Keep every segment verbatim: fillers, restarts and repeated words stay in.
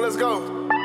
let's go.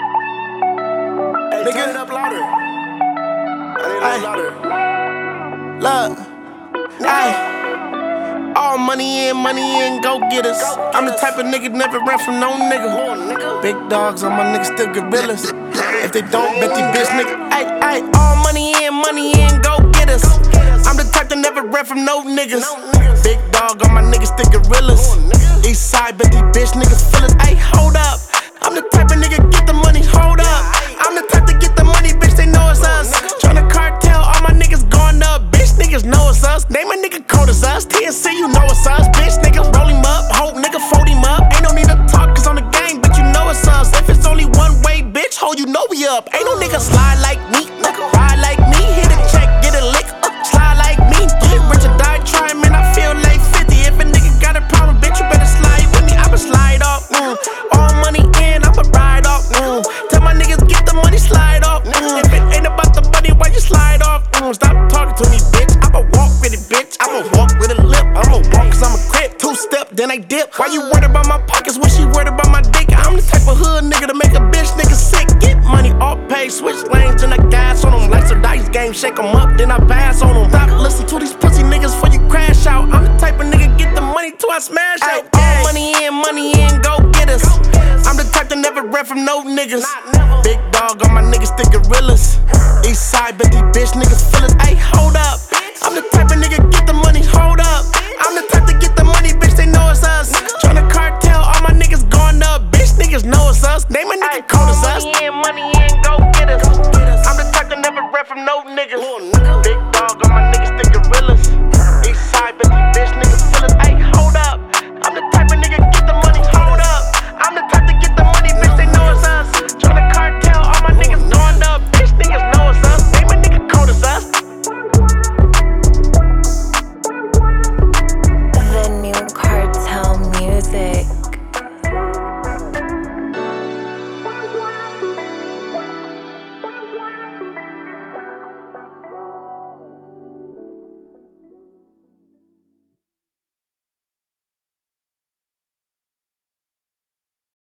Hey, turn it up louder. I need it louder. Look, ayy. All money in, money in, go get us. I'm the type of nigga never run from no nigga. Big dogs, all my niggas still gorillas. If they don't, bet these bitch niggas. Ayy, ayy, all money in, money in, go get us. I'm the type that never run from no niggas. Big dog, all my niggas still gorillas. East side, bet these bitch niggas feel it. Ayy, hold up. I'm the type of nigga get the money, hold up. I'm the type to get the money, bitch, they know it's us. Tryna cartel, all my niggas going up. Bitch, niggas know it's us. Name a nigga cold as us. T N C, you know it's us. Bitch, nigga, roll him up. Hope nigga, fold him up. Ain't no need to talk, cause on the gang, but you know it's us. If it's only one way, bitch, ho, you know we up. Ain't no nigga slide like me, nigga, ride like me. Hit a check, get a lick, uh, slide like me. Get rich or die trying, man, I feel like fifty. If a nigga got a problem, bitch, you better slide with me. I'ma slide off, mm. All money in, I'ma ride off, mm. Tell my niggas get the money, slide off, mm. If it ain't about the money, why you slide off, mm. Stop talking to me, bitch, I'ma walk with it, bitch. I'ma walk with a lip, I'ma walk cause I'm a crip. Two step, then I dip. Why you worried about my pockets when she worried about my dick? I'm the type of hood nigga to make a bitch nigga sick. Get money, all pay, switch lanes, and I gas on them. Like a dice game, shake them up, then I pass on them. Stop listening to these pussy niggas before you crash out. I'm the type of nigga get the money till I smash out. All money in, money in, go get us. I'm the type to never run from no niggas. Big dog, all my niggas stick gorillas. East side, bet these bitch niggas feel it. Ayy, hold up. I'm the type of nigga get the money, hold up. I'm the type to get the money, bitch, they know it's us. Tryna cartel, all my niggas going up. Bitch, niggas know it's us. Name a nigga cold as us. Money in, money in, go get us. I'm the type to never run from no niggas. Big